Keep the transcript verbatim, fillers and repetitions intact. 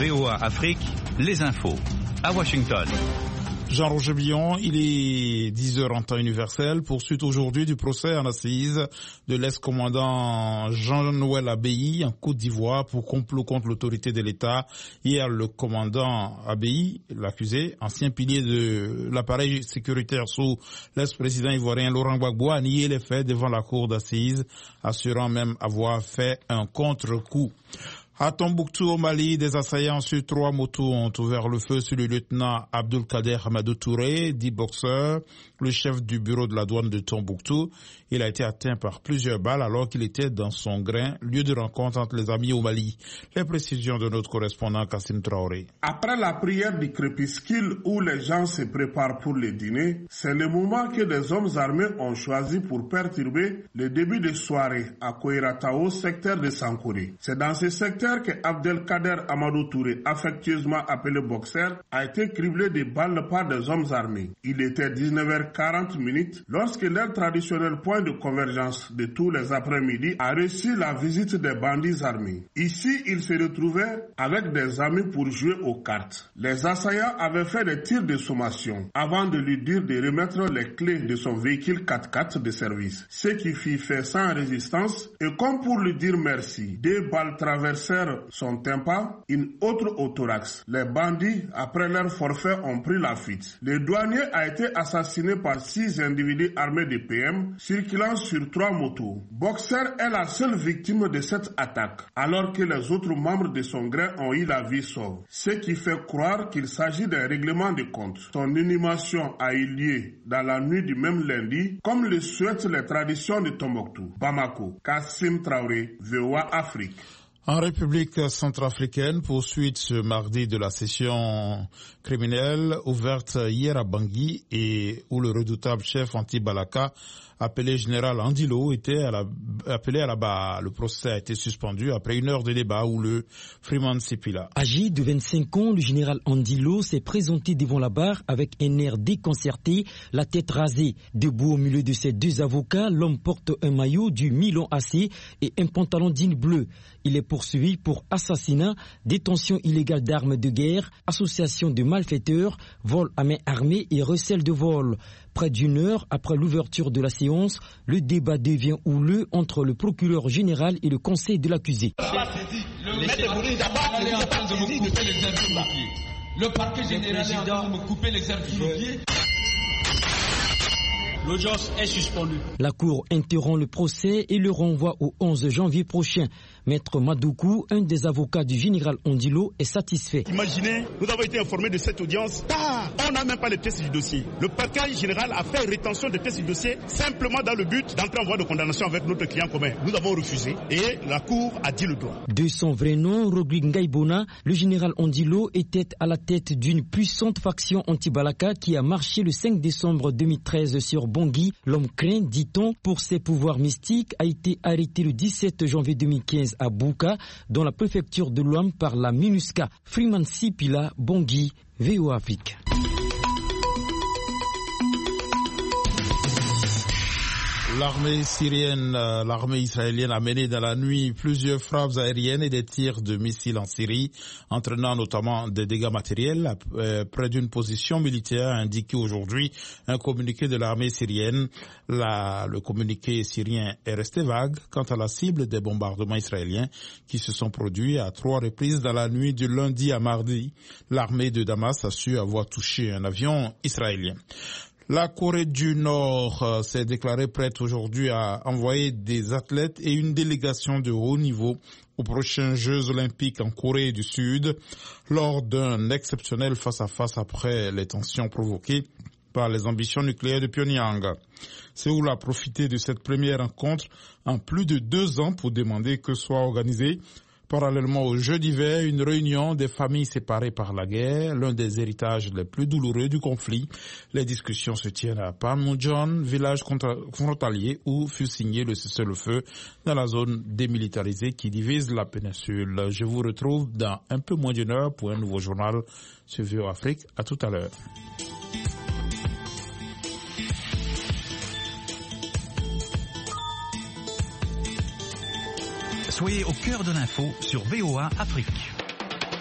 V O A Afrique, les infos. À Washington. Jean-Roger Billon, il est dix heures en temps universel. Poursuite aujourd'hui du procès en assises de l'ex-commandant Jean-Noël Abbaye en Côte d'Ivoire pour complot contre l'autorité de l'État. Hier, le commandant Abbaye, l'accusé, ancien pilier de l'appareil sécuritaire sous l'ex-président ivoirien Laurent Gbagbo, a nié les faits devant la cour d'assises, assurant même avoir fait un contre-coup. À Tombouctou, au Mali, des assaillants sur trois motos ont ouvert le feu sur le lieutenant Abdulkader Hamadou Touré, dit boxeur, le chef du bureau de la douane de Tombouctou. Il a été atteint par plusieurs balles alors qu'il était dans son grain, lieu de rencontre entre les amis au Mali. Les précisions de notre correspondant Kassim Traoré. Après la prière du crépuscule où les gens se préparent pour le dîner, c'est le moment que des hommes armés ont choisi pour perturber le début de soirée à Koiratao, secteur de Sankouré. C'est dans ce secteur que Abdelkader Amadou Touré, affectueusement appelé boxeur, a été criblé de balles par des hommes armés. Il était dix-neuf heures quarante lorsque leur traditionnel point de convergence de tous les après-midi a reçu la visite des bandits armés. Ici, il se retrouvait avec des amis pour jouer aux cartes. Les assaillants avaient fait des tirs de sommation avant de lui dire de remettre les clés de son véhicule quatre-quatre de service. Ce qui fit fait sans résistance et comme pour lui dire merci, deux balles traversèrent son tympan, une autre au thorax. Les bandits, après leur forfait, ont pris la fuite. Le douanier a été assassiné par six individus armés de P M, circulant sur trois motos. Boxer est la seule victime de cette attaque, alors que les autres membres de son grain ont eu la vie sauve. Ce qui fait croire qu'il s'agit d'un règlement de compte. Son inhumation a eu lieu dans la nuit du même lundi, comme le souhaitent les traditions de Tombouctou. Bamako, Kassim Traoré, V O A Afrique. En République centrafricaine, poursuite ce mardi de la session criminelle ouverte hier à Bangui et où le redoutable chef anti-Balaka, appelé général Andilo, était à la, appelé à la barre. Le procès a été suspendu après une heure de débat où le Freeman Sipila. Âgé de vingt-cinq ans, le général Andilo s'est présenté devant la barre avec un air déconcerté, la tête rasée. Debout au milieu de ses deux avocats, l'homme porte un maillot du Milan A C et un pantalon jean bleu. Il est poursuivi pour assassinat, détention illégale d'armes de guerre, association de malfaiteurs, vol à main armée et recel de vol. Près d'une heure après l'ouverture de la séance, le débat devient houleux entre le procureur général et le conseil de l'accusé. Le parquet général est en train de me couper les herbes sous le pied. L'audience est suspendue. La Cour interrompt le procès et le renvoie au onze janvier prochain. Maître Madoukou, un des avocats du général Andilo, est satisfait. Imaginez, nous avons été informés de cette audience. Ah, on n'a même pas les tests du dossier. Le parquet général a fait rétention des tests du dossier simplement dans le but d'entrer en voie de condamnation avec notre client commun. Nous avons refusé et la Cour a dit le droit. De son vrai nom, Rodrigue Ngaïbona, le général Andilo était à la tête d'une puissante faction anti-Balaka qui a marché le cinq décembre deux mille treize sur Bangui. L'homme craint, dit-on, pour ses pouvoirs mystiques, a été arrêté le dix-sept janvier deux mille quinze à Bouka, dans la préfecture de l'Ouam par la MINUSCA. Freeman Sipila, Bangui, V O A Afrique. L'armée syrienne, l'armée israélienne a mené dans la nuit plusieurs frappes aériennes et des tirs de missiles en Syrie, entraînant notamment des dégâts matériels près d'une position militaire, a indiqué aujourd'hui un communiqué de l'armée syrienne. La, le communiqué syrien est resté vague quant à la cible des bombardements israéliens qui se sont produits à trois reprises dans la nuit du lundi à mardi. L'armée de Damas a su avoir touché un avion israélien. La Corée du Nord euh, s'est déclarée prête aujourd'hui à envoyer des athlètes et une délégation de haut niveau aux prochains Jeux Olympiques en Corée du Sud lors d'un exceptionnel face-à-face après les tensions provoquées par les ambitions nucléaires de Pyongyang. Séoul a profité de cette première rencontre en plus de deux ans pour demander que soit organisée parallèlement aux Jeux d'hiver, une réunion des familles séparées par la guerre, l'un des héritages les plus douloureux du conflit. Les discussions se tiennent à Panmunjom, village frontalier où fut signé le cessez-le-feu dans la zone démilitarisée qui divise la péninsule. Je vous retrouve dans un peu moins d'une heure pour un nouveau journal sur V O A Afrique. À tout à l'heure. Soyez au cœur de l'info sur V O A Afrique.